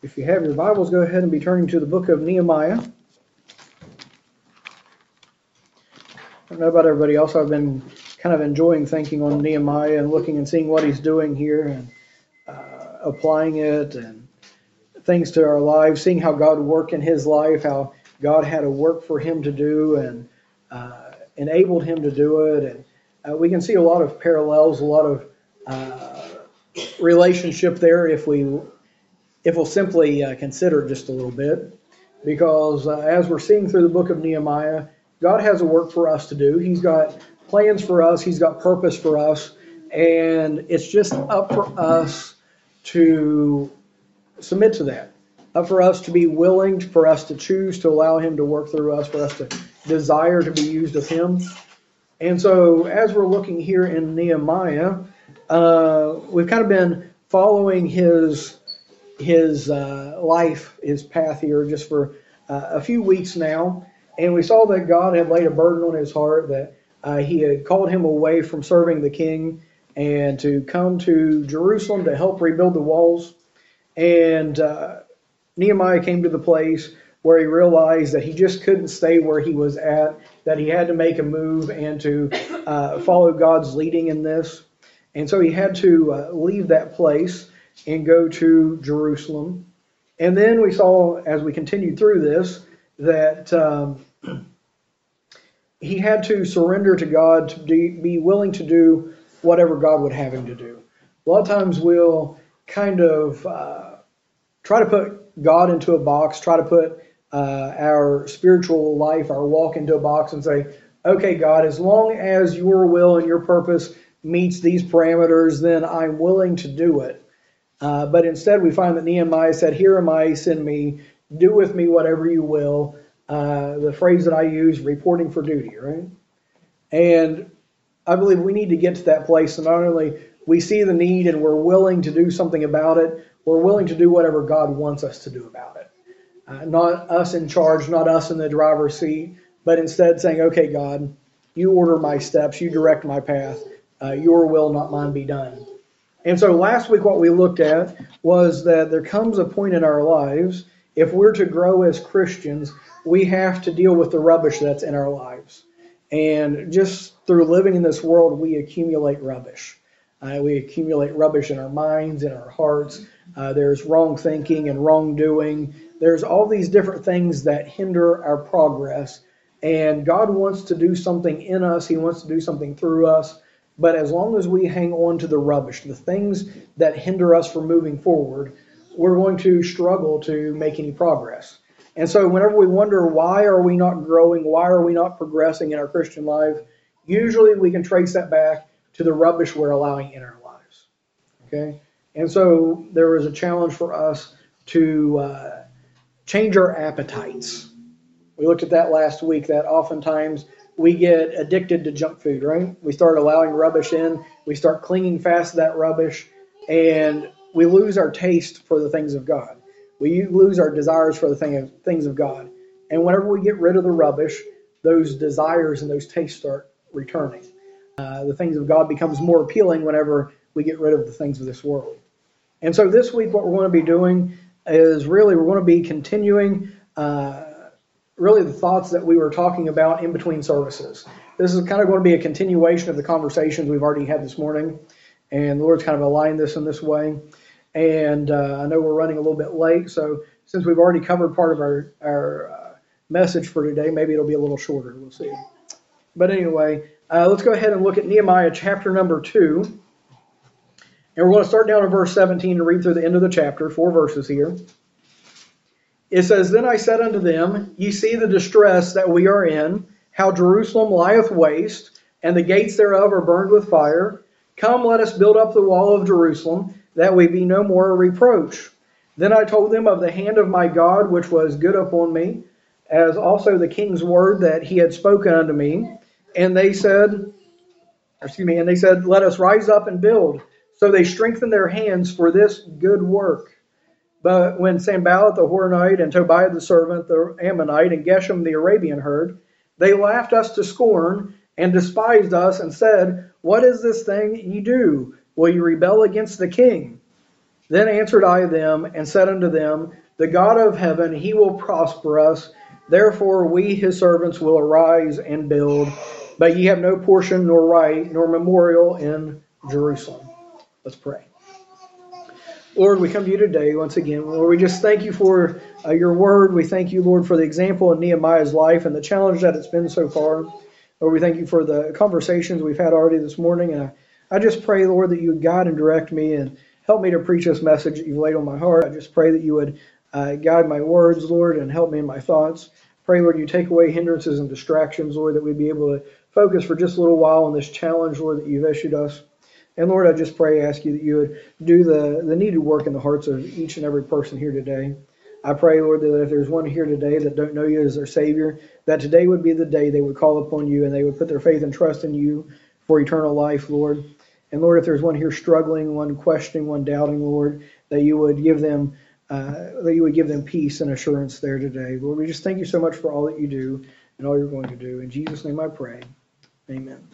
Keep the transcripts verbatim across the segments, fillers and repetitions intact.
If you have your Bibles, go ahead and be turning to the book of Nehemiah. I don't know about everybody else. I've been kind of enjoying thinking on Nehemiah and looking and seeing what he's doing here and uh, applying it and things to our lives, seeing how God worked in his life, how God had a work for him to do and uh, enabled him to do it. And uh, we can see a lot of parallels, a lot of uh, relationship there if we if we'll simply uh, consider just a little bit. Because uh, as we're seeing through the book of Nehemiah, God has a work for us to do. He's got plans for us. He's got purpose for us. And it's just up for us to submit to that. Up for us to be willing, for us to choose to allow him to work through us, for us to desire to be used of him. And so as we're looking here in Nehemiah, uh, we've kind of been following his his uh, life, his path here just for uh, a few weeks now. And we saw that God had laid a burden on his heart, that uh, he had called him away from serving the king and to come to Jerusalem to help rebuild the walls. And uh, Nehemiah came to the place where he realized that he just couldn't stay where he was at, that he had to make a move and to uh, follow God's leading in this. And so he had to uh, leave that place and go to Jerusalem. And then we saw, as we continued through this, that um, he had to surrender to God, to be willing to do whatever God would have him to do. A lot of times we'll kind of uh, try to put God into a box, try to put uh, our spiritual life, our walk into a box and say, okay, God, as long as your will and your purpose meets these parameters, then I'm willing to do it. Uh, but instead we find that Nehemiah said, here am I, send me, do with me whatever you will. Uh, the phrase that I use, reporting for duty, right? And I believe we need to get to that place, and not only we see the need and we're willing to do something about it, we're willing to do whatever God wants us to do about it. Uh, not us in charge, not us in the driver's seat, but instead saying, okay, God, you order my steps, you direct my path, uh, your will, not mine, be done. And so last week what we looked at was that there comes a point in our lives, if we're to grow as Christians, we have to deal with the rubbish that's in our lives. And just through living in this world, we accumulate rubbish. Uh, we accumulate rubbish in our minds, in our hearts. Uh, there's wrong thinking and wrongdoing. There's all these different things that hinder our progress. And God wants to do something in us. He wants to do something through us. But as long as we hang on to the rubbish, the things that hinder us from moving forward, we're going to struggle to make any progress. And so whenever we wonder why are we not growing, why are we not progressing in our Christian life, usually we can trace that back to the rubbish we're allowing in our lives. Okay? And so there is a challenge for us to uh, change our appetites. We looked at that last week, that oftentimes we get addicted to junk food, right? We start allowing rubbish in. We start clinging fast to that rubbish, and we lose our taste for the things of God. We lose our desires for the thing of, things of God. And whenever we get rid of the rubbish, those desires and those tastes start returning. Uh, the things of God becomes more appealing whenever we get rid of the things of this world. And so this week what we're going to be doing is really we're going to be continuing uh, really the thoughts that we were talking about in between services. This is kind of going to be a continuation of the conversations we've already had this morning, and the Lord's kind of aligned this in this way. And uh, I know we're running a little bit late, so since we've already covered part of our, our uh, message for today, maybe it'll be a little shorter. We'll see. But anyway, uh, let's go ahead and look at Nehemiah chapter number two. And we're going to start down in verse seventeen and read through the end of the chapter, four verses here. It says, Then I said unto them, Ye see the distress that we are in, how Jerusalem lieth waste, and the gates thereof are burned with fire. Come, let us build up the wall of Jerusalem, that we be no more a reproach. Then I told them of the hand of my God, which was good upon me, as also the king's word that he had spoken unto me. And they said, excuse me, and they said, Let us rise up and build. So they strengthened their hands for this good work. But when Sanballat the Horonite and Tobiah the servant, the Ammonite, and Geshem the Arabian heard, they laughed us to scorn and despised us and said, What is this thing ye do? Will you rebel against the king? Then answered I them, and said unto them, The God of heaven, he will prosper us. Therefore we his servants will arise and build. But ye have no portion, nor right, nor memorial in Jerusalem. Let's pray. Lord, we come to you today once again. Lord, we just thank you for uh, your word. We thank you, Lord, for the example in Nehemiah's life and the challenge that it's been so far. Lord, we thank you for the conversations we've had already this morning. And I, I just pray, Lord, that you would guide and direct me and help me to preach this message that you've laid on my heart. I just pray that you would uh, guide my words, Lord, and help me in my thoughts. Pray, Lord, you take away hindrances and distractions, Lord, that we'd be able to focus for just a little while on this challenge, Lord, that you've issued us. And Lord, I just pray, ask you that you would do the, the needed work in the hearts of each and every person here today. I pray, Lord, that if there's one here today that don't know you as their Savior, that today would be the day they would call upon you and they would put their faith and trust in you for eternal life, Lord. And Lord, if there's one here struggling, one questioning, one doubting, Lord, that you would give them uh, that you would give them peace and assurance there today. Lord, we just thank you so much for all that you do and all you're going to do. In Jesus' name I pray. Amen.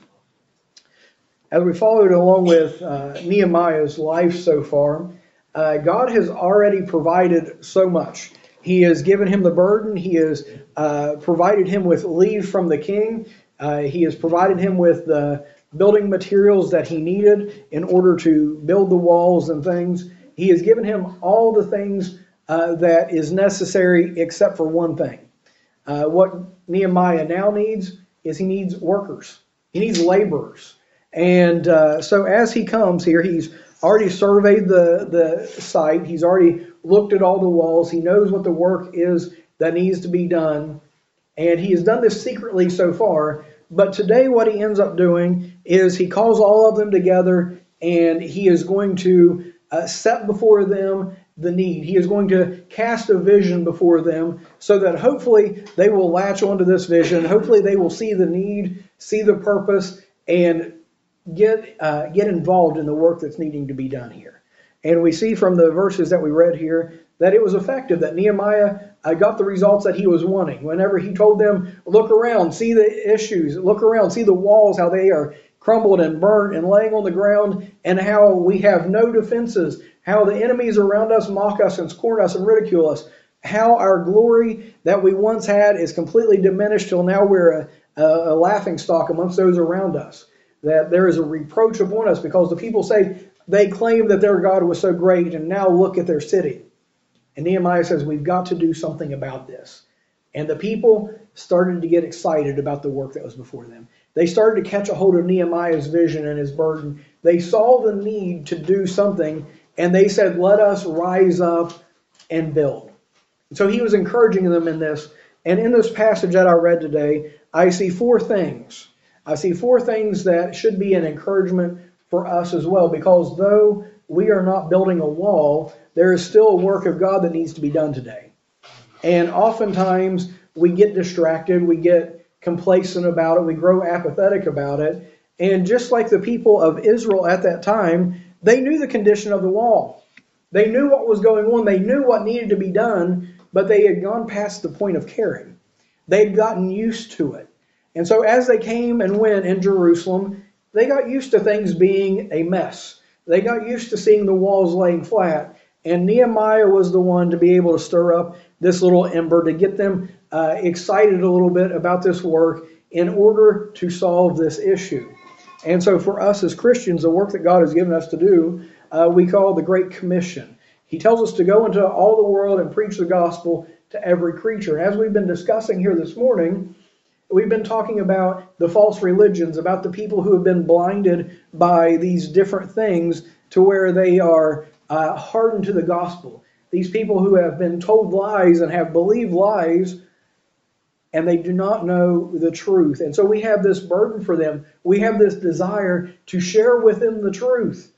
As we followed along with uh, Nehemiah's life so far, uh, God has already provided so much. He has given him the burden. He has uh, provided him with leave from the king. Uh, he has provided him with the building materials that he needed in order to build the walls and things. He has given him all the things uh, that is necessary except for one thing. Uh, what Nehemiah now needs is he needs workers. He needs laborers. And uh, so as he comes here, he's already surveyed the, the site. He's already looked at all the walls. He knows what the work is that needs to be done. And he has done this secretly so far. But today what he ends up doing is he calls all of them together and he is going to uh, set before them the need. He is going to cast a vision before them so that hopefully they will latch onto this vision. Hopefully they will see the need, see the purpose, and get uh, get involved in the work that's needing to be done here. And we see from the verses that we read here that it was effective, that Nehemiah uh, got the results that he was wanting. Whenever he told them, look around, see the issues, look around, see the walls, how they are crumbled and burnt and laying on the ground, and how we have no defenses, how the enemies around us mock us and scorn us and ridicule us, how our glory that we once had is completely diminished till now we're a, a laughing stock amongst those around us. That there is a reproach upon us because the people say they claim that their God was so great and now look at their city. And Nehemiah says we've got to do something about this. And the people started to get excited about the work that was before them. They started to catch a hold of Nehemiah's vision and his burden. They saw the need to do something and they said, let us rise up and build. So he was encouraging them in this. And in this passage that I read today, I see four things. I see four things that should be an encouragement for us as well, because though we are not building a wall, there is still a work of God that needs to be done today. And oftentimes we get distracted, we get complacent about it, we grow apathetic about it. And just like the people of Israel at that time, they knew the condition of the wall. They knew what was going on, they knew what needed to be done, but they had gone past the point of caring. They'd gotten used to it. And so as they came and went in Jerusalem, they got used to things being a mess. They got used to seeing the walls laying flat. And Nehemiah was the one to be able to stir up this little ember, to get them uh, excited a little bit about this work in order to solve this issue. And so for us as Christians, the work that God has given us to do, uh, we call the Great Commission. He tells us to go into all the world and preach the gospel to every creature. As we've been discussing here this morning, we've been talking about the false religions, about the people who have been blinded by these different things to where they are uh, hardened to the gospel. These people who have been told lies and have believed lies, and they do not know the truth. And so we have this burden for them. We have this desire to share with them the truth,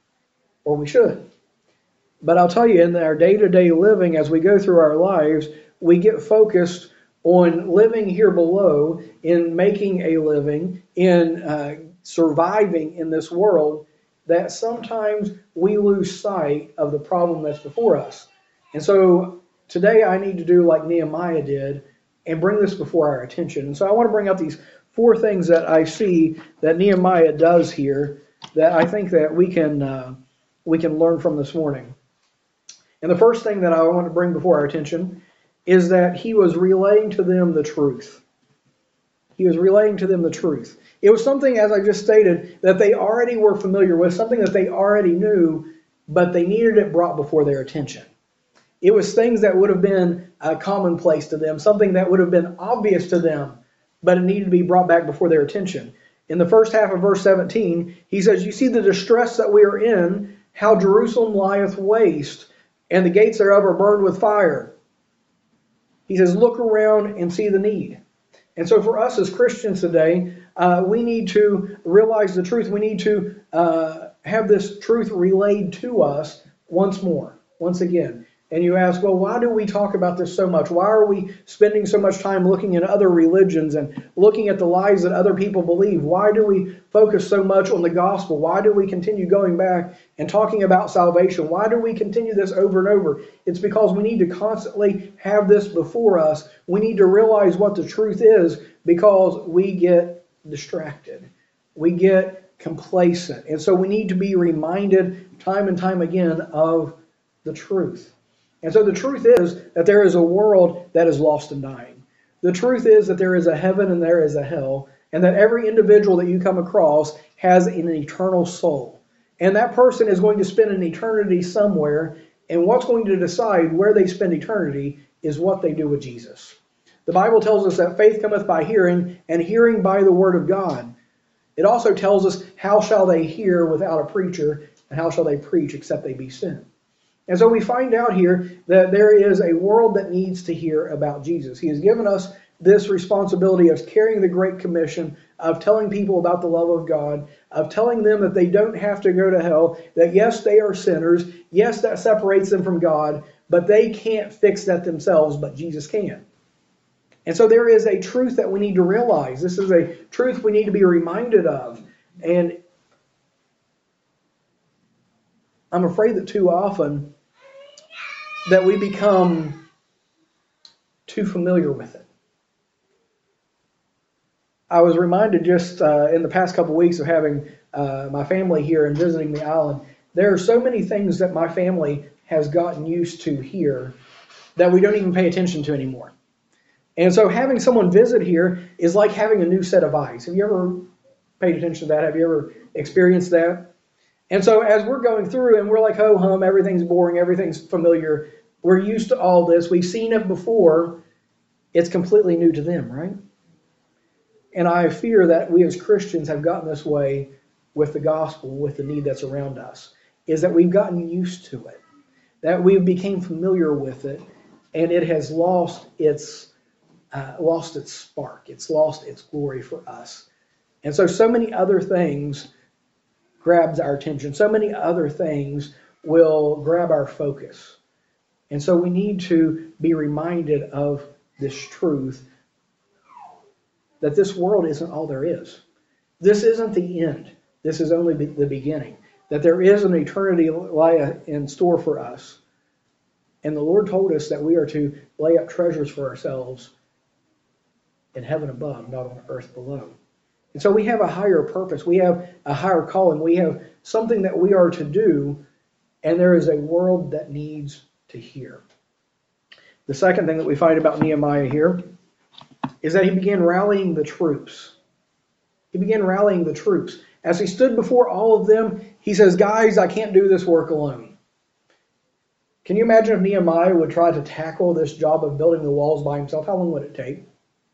or we should. But I'll tell you, in our day-to-day living, as we go through our lives, we get focused on living here below, in making a living, in uh, surviving in this world, that sometimes we lose sight of the problem that's before us. And so today I need to do like Nehemiah did and bring this before our attention. And so I want to bring up these four things that I see that Nehemiah does here that I think that we can uh, we can learn from this morning. And the first thing that I want to bring before our attention is that he was relaying to them the truth. He was relaying to them the truth. It was something, as I just stated, that they already were familiar with, something that they already knew, but they needed it brought before their attention. It was things that would have been uh, commonplace to them, something that would have been obvious to them, but it needed to be brought back before their attention. In the first half of verse seventeen, he says, "You see the distress that we are in, how Jerusalem lieth waste, and the gates thereof are burned with fire." He says, look around and see the need. And so for us as Christians today, uh, we need to realize the truth. We need to uh, have this truth relayed to us once more, once again. And you ask, well, why do we talk about this so much? Why are we spending so much time looking at other religions and looking at the lies that other people believe? Why do we focus so much on the gospel? Why do we continue going back and talking about salvation? Why do we continue this over and over? It's because we need to constantly have this before us. We need to realize what the truth is, because we get distracted. We get complacent. And so we need to be reminded time and time again of the truth. And so the truth is that there is a world that is lost and dying. The truth is that there is a heaven and there is a hell, and that every individual that you come across has an eternal soul. And that person is going to spend an eternity somewhere, and what's going to decide where they spend eternity is what they do with Jesus. The Bible tells us that faith cometh by hearing, and hearing by the word of God. It also tells us, how shall they hear without a preacher, and how shall they preach except they be sent? And so we find out here that there is a world that needs to hear about Jesus. He has given us this responsibility of carrying the Great Commission, of telling people about the love of God, of telling them that they don't have to go to hell, that yes, they are sinners, yes, that separates them from God, but they can't fix that themselves, but Jesus can. And so there is a truth that we need to realize. This is a truth we need to be reminded of. And I'm afraid that too often that we become too familiar with it. I was reminded just uh, in the past couple of weeks of having uh, my family here and visiting the island. There are so many things that my family has gotten used to here that we don't even pay attention to anymore. And so having someone visit here is like having a new set of eyes. Have you ever paid attention to that? Have you ever experienced that? And so as we're going through and we're like, ho hum, everything's boring, everything's familiar, we're used to all this, we've seen it before, it's completely new to them, right? And I fear that we as Christians have gotten this way with the gospel, with the need that's around us, is that we've gotten used to it, that we've become familiar with it, and it has lost its uh, lost its spark, it's lost its glory for us. And so, so many other things grabs our attention. So many other things will grab our focus. And so we need to be reminded of this truth, that this world isn't all there is. This isn't the end. This is only the beginning. That there is an eternity lie in store for us. And the Lord told us that we are to lay up treasures for ourselves in heaven above, not on earth below. And so we have a higher purpose. We have a higher calling. We have something that we are to do, and there is a world that needs to hear. The second thing that we find about Nehemiah here is that he began rallying the troops. He began rallying the troops. As he stood before all of them, he says, guys, I can't do this work alone. Can you imagine if Nehemiah would try to tackle this job of building the walls by himself? How long would it take?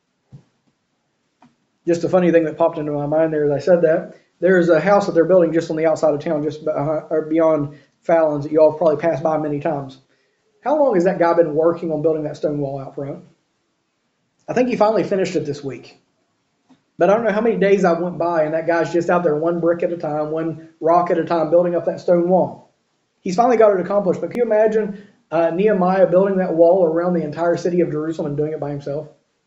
Just a funny thing that popped into my mind there as I said that. There's a house that they're building just on the outside of town, just beyond Fallon's, that you all have probably passed by many times. How long has that guy been working on building that stone wall out front? I think he finally finished it this week. But I don't know how many days I went by and that guy's just out there one brick at a time, one rock at a time, building up that stone wall. He's finally got it accomplished. But can you imagine uh, Nehemiah building that wall around the entire city of Jerusalem and doing it by himself?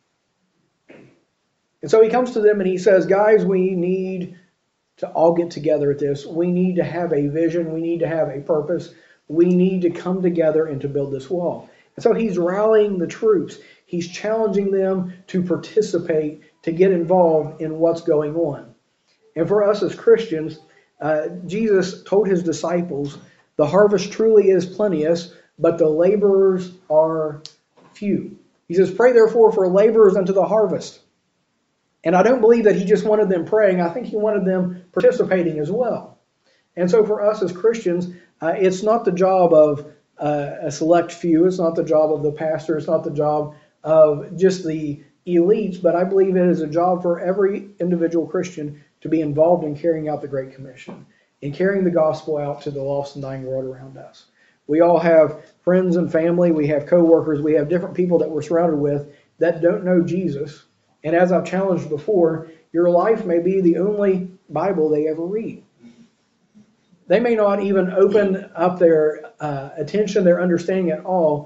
And so he comes to them and he says, guys, we need to all get together at this. We need to have a vision. We need to have a purpose. We need to come together and to build this wall. And so he's rallying the troops. He's challenging them to participate, to get involved in what's going on. And for us as Christians, uh, Jesus told his disciples, the harvest truly is plenteous, but the laborers are few. He says, pray therefore for laborers unto the harvest. And I don't believe that he just wanted them praying. I think he wanted them participating as well. And so for us as Christians, uh, it's not the job of uh, a select few. It's not the job of the pastor. It's not the job of just the elites. But I believe it is a job for every individual Christian to be involved in carrying out the Great Commission, in carrying the gospel out to the lost and dying world around us. We all have friends and family. We have co-workers. We have different people that we're surrounded with that don't know Jesus. And as I've challenged before, your life may be the only Bible they ever read. They may not even open up their uh, attention, their understanding at all,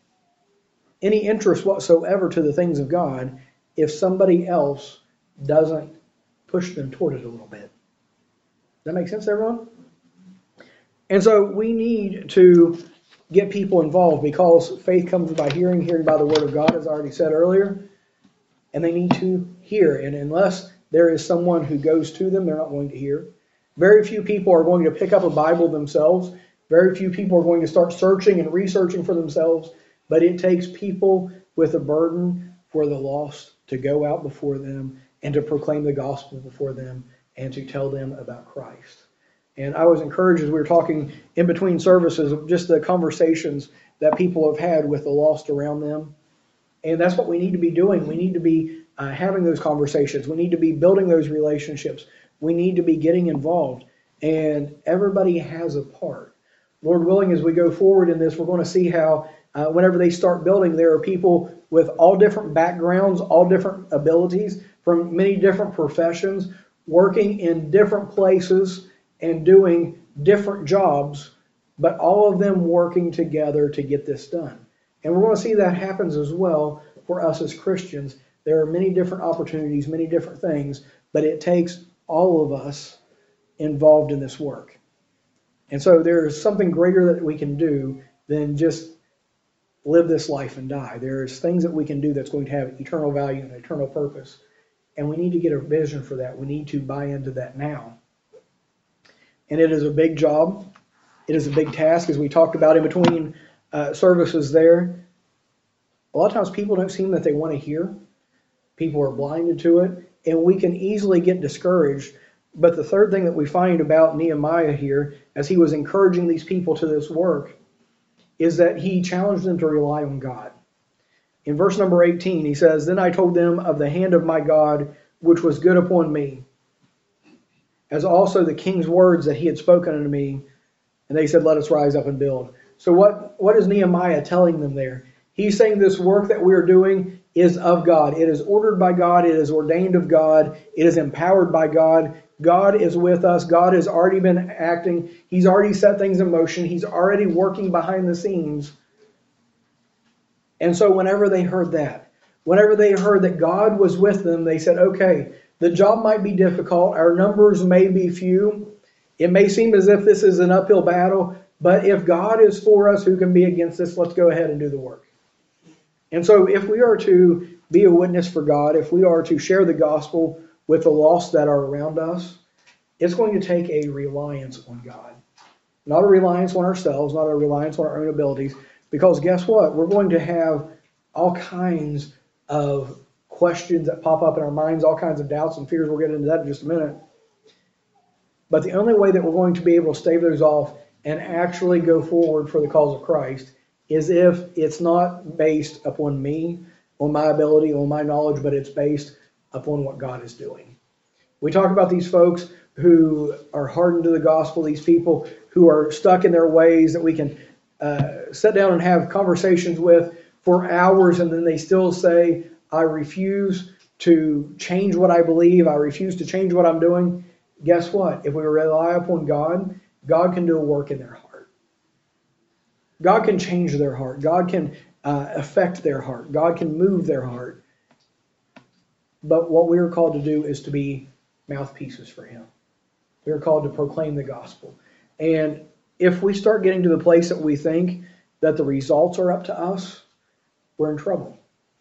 any interest whatsoever to the things of God if somebody else doesn't push them toward it a little bit. Does that make sense, everyone? And so we need to get people involved because faith comes by hearing, hearing by the Word of God, as I already said earlier. And they need to hear. And unless there is someone who goes to them, they're not going to hear. Very few people are going to pick up a Bible themselves. Very few people are going to start searching and researching for themselves. But it takes people with a burden for the lost to go out before them and to proclaim the gospel before them and to tell them about Christ. And I was encouraged as we were talking in between services of just the conversations that people have had with the lost around them. And that's what we need to be doing. We need to be uh, having those conversations. We need to be building those relationships. We need to be getting involved. And everybody has a part. Lord willing, as we go forward in this, we're going to see how uh, whenever they start building, there are people with all different backgrounds, all different abilities, from many different professions, working in different places and doing different jobs, but all of them working together to get this done. And we're going to see that happens as well for us as Christians. There are many different opportunities, many different things, but it takes all of us involved in this work. And so there is something greater that we can do than just live this life and die. There's things that we can do that's going to have eternal value and eternal purpose. And we need to get a vision for that. We need to buy into that now. And it is a big job. It is a big task, as we talked about in between uh, services there. A lot of times people don't seem that they want to hear. People are blinded to it. And we can easily get discouraged. But the third thing that we find about Nehemiah here, as he was encouraging these people to this work, is that he challenged them to rely on God. In verse number eighteen, he says, "Then I told them of the hand of my God, which was good upon me, as also the king's words that he had spoken unto me. And they said, let us rise up and build." So what, what is Nehemiah telling them there? He's saying this work that we're doing is of God. It is ordered by God. It is ordained of God. It is empowered by God. God is with us. God has already been acting. He's already set things in motion. He's already working behind the scenes. And so whenever they heard that, whenever they heard that God was with them, they said, okay, the job might be difficult. Our numbers may be few. It may seem as if this is an uphill battle, but if God is for us, who can be against us? Let's go ahead and do the work. And so if we are to be a witness for God, if we are to share the gospel with the lost that are around us, it's going to take a reliance on God. Not a reliance on ourselves, not a reliance on our own abilities, because guess what? We're going to have all kinds of questions that pop up in our minds, all kinds of doubts and fears. We'll get into that in just a minute. But the only way that we're going to be able to stave those off and actually go forward for the cause of Christ is if it's not based upon me, on my ability, on my knowledge, but it's based upon what God is doing. We talk about these folks who are hardened to the gospel, these people who are stuck in their ways that we can uh, sit down and have conversations with for hours, and then they still say, I refuse to change what I believe. I refuse to change what I'm doing. Guess what? If we rely upon God, God can do a work in their heart. God can change their heart. God can uh, affect their heart. God can move their heart. But what we are called to do is to be mouthpieces for Him. We are called to proclaim the gospel. And if we start getting to the place that we think that the results are up to us, we're in trouble.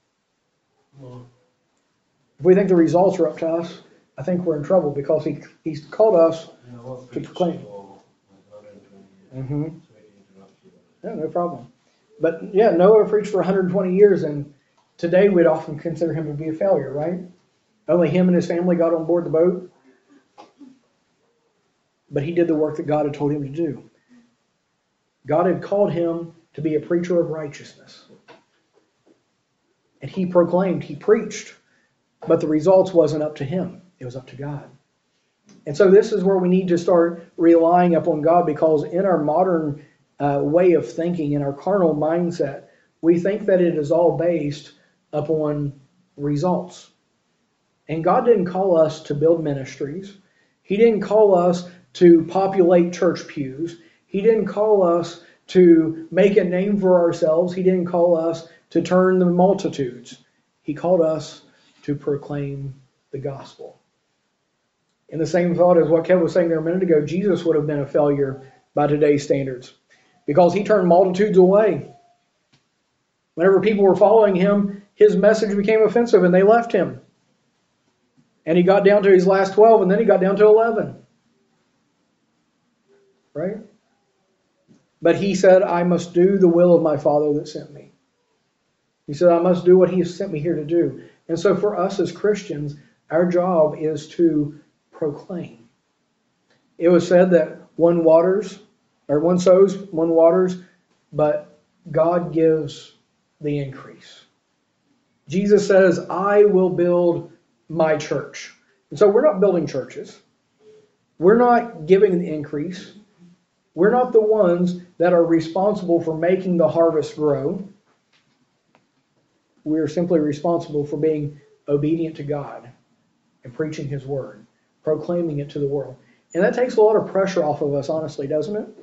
Well, if we think the results are up to us, I think we're in trouble because he He's called us to proclaim. Mm-hmm. Yeah, no problem. But yeah, Noah preached for one hundred twenty years, and today we'd often consider him to be a failure, right? Only him and his family got on board the boat. But he did the work that God had told him to do. God had called him to be a preacher of righteousness. And he proclaimed, he preached, but the results wasn't up to him. It was up to God. And so this is where we need to start relying upon God, because in our modern uh, way of thinking, in our carnal mindset, we think that it is all based upon results. And God didn't call us to build ministries. He didn't call us to populate church pews. He didn't call us to make a name for ourselves. He didn't call us to turn the multitudes. He called us to proclaim the gospel. In the same thought as what Kev was saying there a minute ago, Jesus would have been a failure by today's standards because he turned multitudes away. Whenever people were following him, his message became offensive and they left him. And he got down to his last twelve, and then he got down to eleven. Right? But he said, I must do the will of my Father that sent me. He said, I must do what he has sent me here to do. And so for us as Christians, our job is to proclaim. It was said that one waters, or one sows, one waters, but God gives the increase. Jesus says, I will build my church. And so we're not building churches. We're not giving the increase. We're not the ones that are responsible for making the harvest grow. We're simply responsible for being obedient to God and preaching his word, proclaiming it to the world. And that takes a lot of pressure off of us, honestly, doesn't it?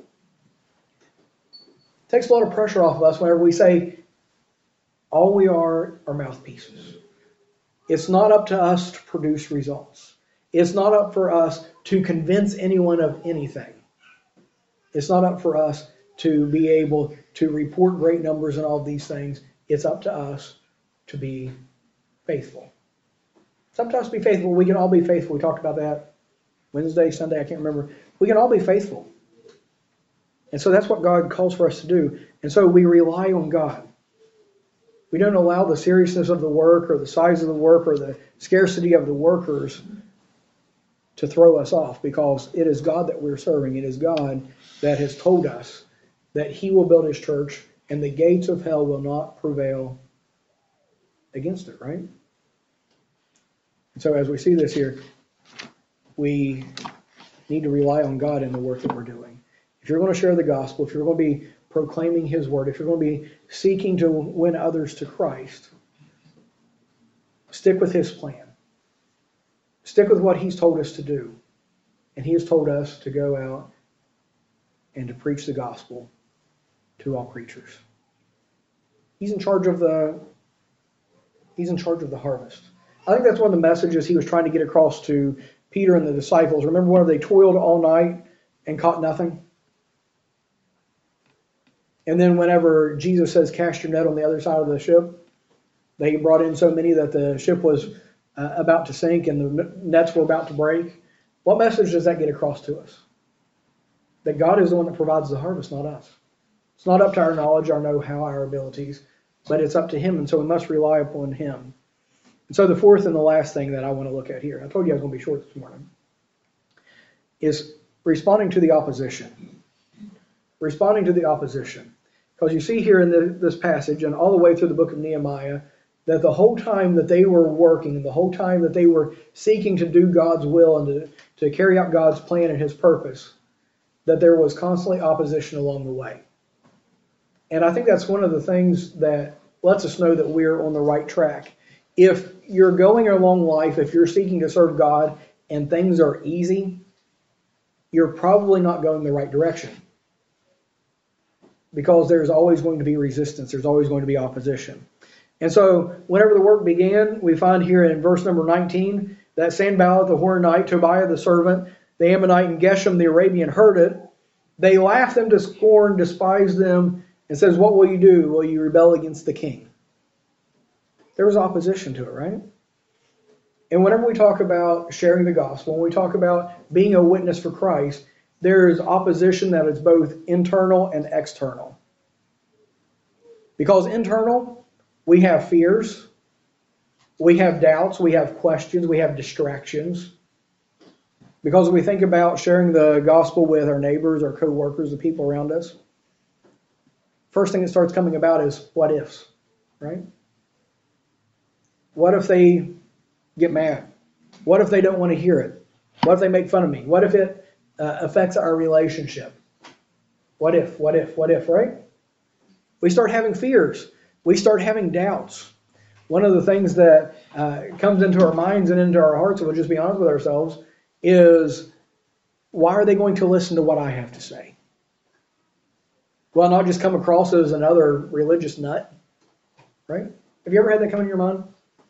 It takes a lot of pressure off of us whenever we say, all we are are mouthpieces. It's not up to us to produce results. It's not up for us to convince anyone of anything. It's not up for us to be able to report great numbers and all of these things. It's up to us to be faithful. It's up to us to be faithful. We can all be faithful. We talked about that Wednesday, Sunday, I can't remember. We can all be faithful. And so that's what God calls for us to do. And so we rely on God. We don't allow the seriousness of the work or the size of the work or the scarcity of the workers to throw us off, because it is God that we're serving. It is God that has told us that he will build his church and the gates of hell will not prevail against it, right? And so as we see this here, we need to rely on God in the work that we're doing. If you're going to share the gospel, if you're going to be proclaiming his word, if you're going to be seeking to win others to Christ, stick with his plan. Stick with what he's told us to do. And he has told us to go out and to preach the gospel to all creatures. He's in charge of the he's in charge of the harvest. I think that's one of the messages he was trying to get across to Peter and the disciples. Remember when they toiled all night and caught nothing? And then whenever Jesus says, cast your net on the other side of the ship, they brought in so many that the ship was uh, about to sink and the nets were about to break. What message does that get across to us? That God is the one that provides the harvest, not us. It's not up to our knowledge, our know-how, our abilities, but it's up to him, and so we must rely upon him. And so the fourth and the last thing that I want to look at here, I told you I was going to be short this morning, is responding to the opposition. Responding to the opposition. Because you see here in the, this passage and all the way through the book of Nehemiah that the whole time that they were working, the whole time that they were seeking to do God's will and to, to carry out God's plan and his purpose, that there was constantly opposition along the way. And I think that's one of the things that lets us know that we're on the right track. If you're going along life, if you're seeking to serve God and things are easy, you're probably not going the right direction. Because there's always going to be resistance. There's always going to be opposition. And so whenever the work began, we find here in verse number nineteen that Sanballat the Horonite, Tobiah the servant, the Ammonite, and Geshem the Arabian heard it. They laughed them to scorn, despised them, and says, what will you do? Will you rebel against the king? There was opposition to it, right? And whenever we talk about sharing the gospel, when we talk about being a witness for Christ, there is opposition that is both internal and external. Because internal, we have fears, we have doubts, we have questions, we have distractions. Because we think about sharing the gospel with our neighbors, our co-workers, the people around us. First thing that starts coming about is what ifs, right? What if they get mad? What if they don't want to hear it? What if they make fun of me? What if it uh, affects our relationship? What if, what if, what if, right? We start having fears. We start having doubts. One of the things that uh, comes into our minds and into our hearts, and we'll just be honest with ourselves, is why are they going to listen to what I have to say? Will I not just come across as another religious nut? Right? Have you ever had that come into your mind?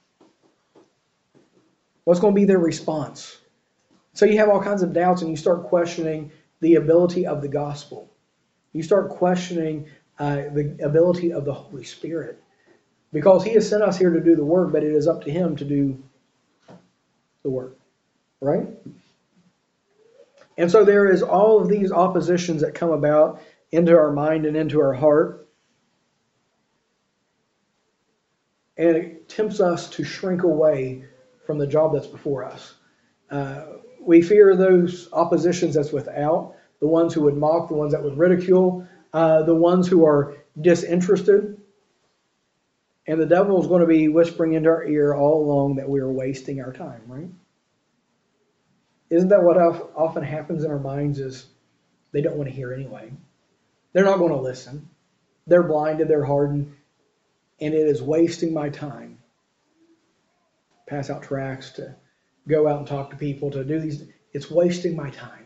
What's going to be their response? So you have all kinds of doubts and you start questioning the ability of the gospel. You start questioning uh, the ability of the Holy Spirit. Because He has sent us here to do the work, but it is up to Him to do the work. Right? And so there is all of these oppositions that come about into our mind and into our heart. And it tempts us to shrink away from the job that's before us. Uh, we fear those oppositions that's without, the ones who would mock, the ones that would ridicule, uh, the ones who are disinterested. And the devil is going to be whispering into our ear all along that we are wasting our time, right? Isn't that what often happens in our minds is they don't want to hear anyway. They're not going to listen. They're blinded, they're hardened, and it is wasting my time. Pass out tracts, to go out and talk to people, to do these. It's wasting my time.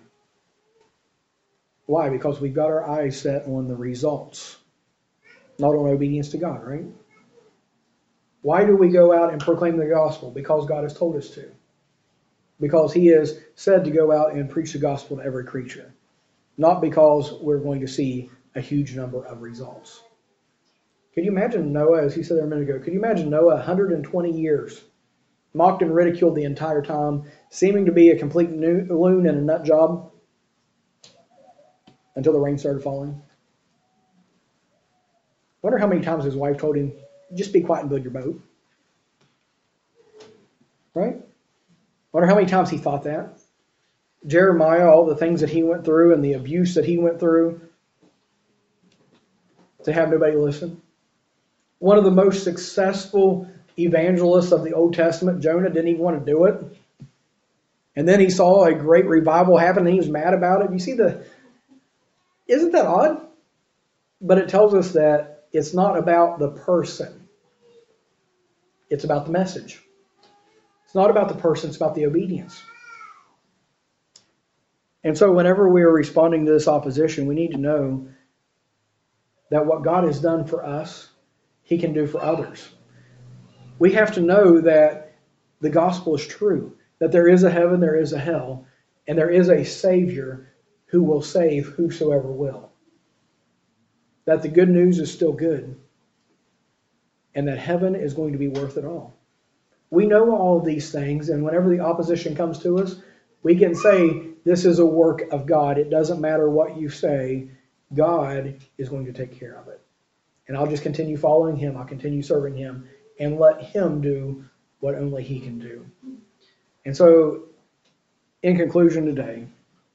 Why? Because we've got our eyes set on the results, not on obedience to God, right? Why do we go out and proclaim the gospel? Because God has told us to. Because He has said to go out and preach the gospel to every creature. Not because we're going to see a huge number of results. Could you imagine Noah, as he said there a minute ago, could you imagine Noah one hundred twenty years, mocked and ridiculed the entire time, seeming to be a complete loon and a nut job, until the rain started falling? Wonder how many times his wife told him, just be quiet and build your boat. Right? Wonder how many times he thought that. Jeremiah, all the things that he went through and the abuse that he went through to have nobody listen. One of the most successful evangelists of the Old Testament, Jonah, didn't even want to do it. And then he saw a great revival happen and he was mad about it. You see the, isn't that odd? But it tells us that it's not about the person. It's about the message. It's not about the person, it's about the obedience. And so whenever we are responding to this opposition, we need to know that what God has done for us, He can do for others. We have to know that the gospel is true, that there is a heaven, there is a hell, and there is a Savior who will save whosoever will. That the good news is still good, and that heaven is going to be worth it all. We know all of these things, and whenever the opposition comes to us, we can say, this is a work of God. It doesn't matter what you say. God is going to take care of it. And I'll just continue following Him. I'll continue serving Him and let Him do what only He can do. And so, in conclusion today,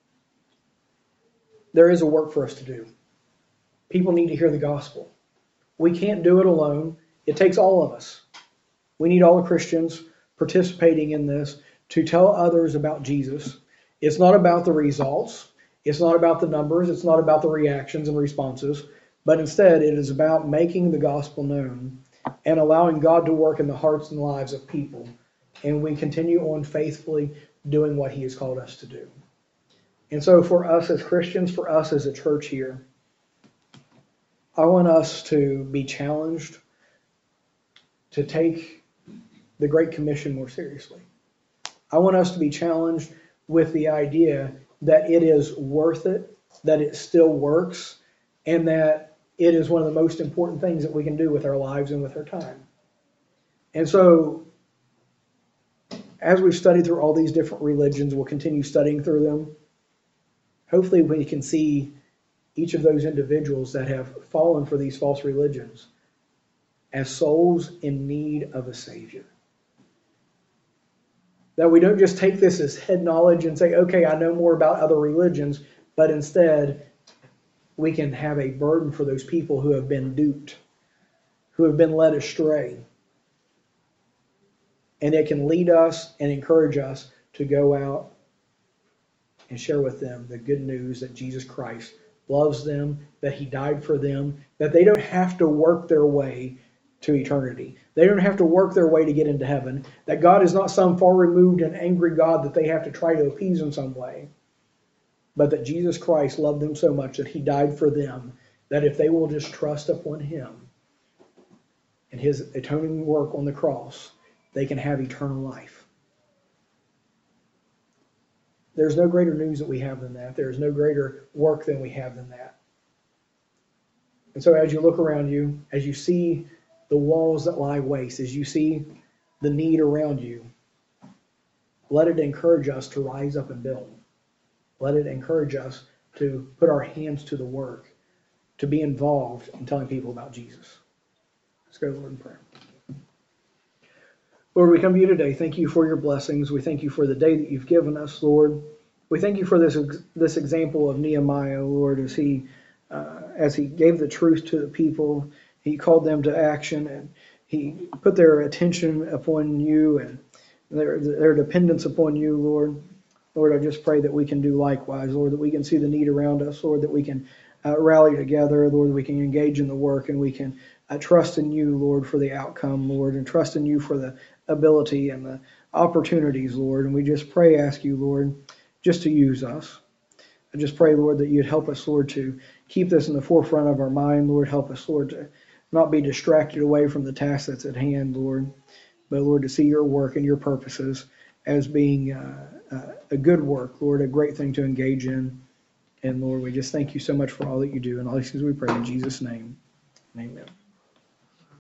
there is a work for us to do. People need to hear the gospel. We can't do it alone. It takes all of us. We need all the Christians participating in this to tell others about Jesus. It's not about the results. It's not about the numbers. It's not about the reactions and responses. But instead, it is about making the gospel known and allowing God to work in the hearts and lives of people. And we continue on faithfully doing what He has called us to do. And so for us as Christians, for us as a church here, I want us to be challenged to take the Great Commission more seriously. I want us to be challenged with the idea that it is worth it, that it still works, and that it is one of the most important things that we can do with our lives and with our time. And so, as we've studied through all these different religions, we'll continue studying through them. Hopefully we can see each of those individuals that have fallen for these false religions as souls in need of a Savior. That we don't just take this as head knowledge and say, okay, I know more about other religions, but instead we can have a burden for those people who have been duped, who have been led astray. And it can lead us and encourage us to go out and share with them the good news that Jesus Christ loves them, that He died for them, that they don't have to work their way to eternity. They don't have to work their way to get into heaven, that God is not some far removed and angry God that they have to try to appease in some way, but that Jesus Christ loved them so much that He died for them, that if they will just trust upon Him and His atoning work on the cross, they can have eternal life. There's no greater news that we have than that. There's no greater work than we have than that. And so as you look around you, as you see the walls that lie waste, as you see the need around you, let it encourage us to rise up and build. Let it encourage us to put our hands to the work, to be involved in telling people about Jesus. Let's go to the Lord in prayer. Lord, we come to you today. Thank you for your blessings. We thank you for the day that you've given us, Lord. We thank you for this this example of Nehemiah, Lord, as he uh, as he gave the truth to the people. He called them to action, and he put their attention upon you and their their dependence upon you, Lord. Lord, I just pray that we can do likewise, Lord, that we can see the need around us, Lord, that we can uh, rally together, Lord, that we can engage in the work, and we can uh, trust in you, Lord, for the outcome, Lord, and trust in you for the ability and the opportunities, Lord. And we just pray, ask you, Lord, just to use us. I just pray, Lord, that you'd help us, Lord, to keep this in the forefront of our mind, Lord. Help us, Lord, to not be distracted away from the task that's at hand, Lord, but, Lord, to see your work and your purposes as being uh, uh, a good work, Lord, a great thing to engage in. And, Lord, we just thank you so much for all that you do. And all these things we pray in Jesus' name. Amen.